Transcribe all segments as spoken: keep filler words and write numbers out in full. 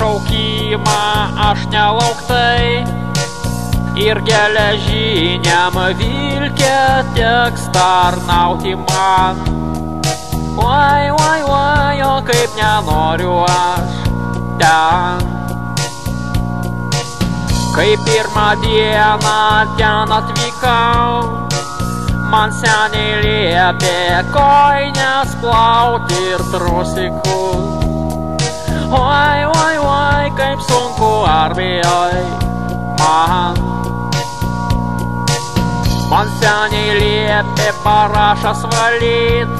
pašaukimą aš nelauktai ir geležiniam vilke teks tarnauti man. Oi, oi, oi, o kaip nenoriu aš ten. Kai pirmą dieną ten atvykau, man seniai liepė kojines plauti ir trusikus. Oi, oi, oi, kaip sunku armijoj man. Man seniai liepė parašas valyt.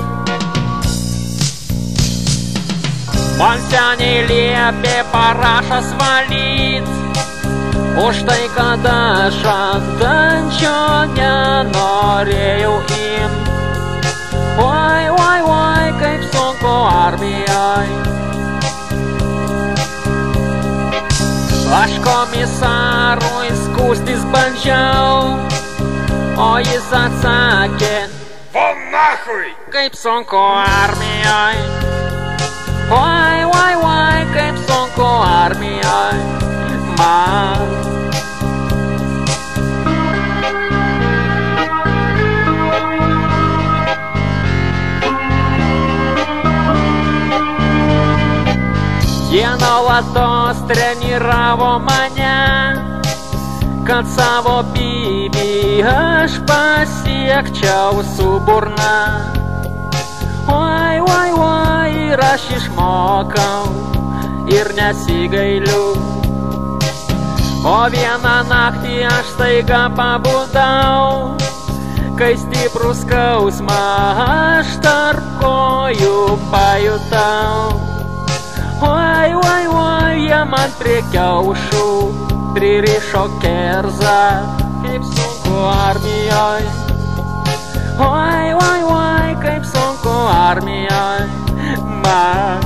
Man seniai liepė parašas valyt. Už tai, kad aš antančio nenorėjau imt. Oi, oi, oi, kaip sunku armijoj. Aš komisarui skųstis bandžiau, o jis atsakė: Va nahui! Kaip sunku armijoj. Oi, oi, oi, kaip sunku armijoj man. Jie nuolatos treniravo mane, kad savo pybį aš pasiekčiau su burna. Oi, oi, oi, ir aš išmokau ir nesigailiu. O vieną naktį aš staiga pabudau, kai stiprų skausmą aš tarp kojų pajutau. Oi, oi, oi, jie man prie kiaušų pririšo kerzą, kaip sunku armijoj. Oi, oi, oi, kaip sunku armijoj man.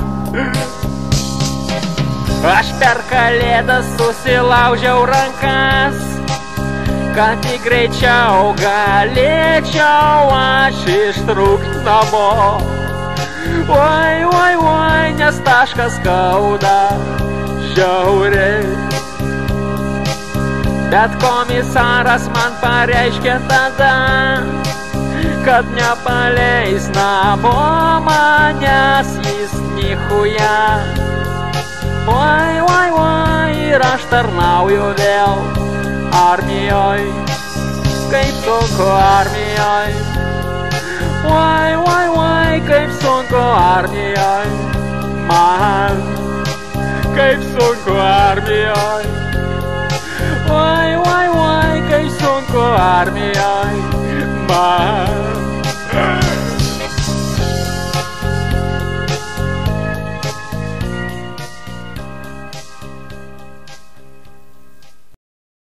Aš per kalėdas susilaužiau rankas, kad tik greičiau galėčiau aš ištrūkt namo. Oi, oi, oi, nes taškas skauda žiauriai. Bet komisaras man pareiškė tada, kad nepaleis namo manęs jis nichuja. Oi, oi, oi, ir aš tarnauju vėl armijoj, kaip sunku armijoj. Oi, oi, oi, kaip sunku armijoj man, kaip sunku armijoj. Oi, oi, oi, kaip sunku armijoj.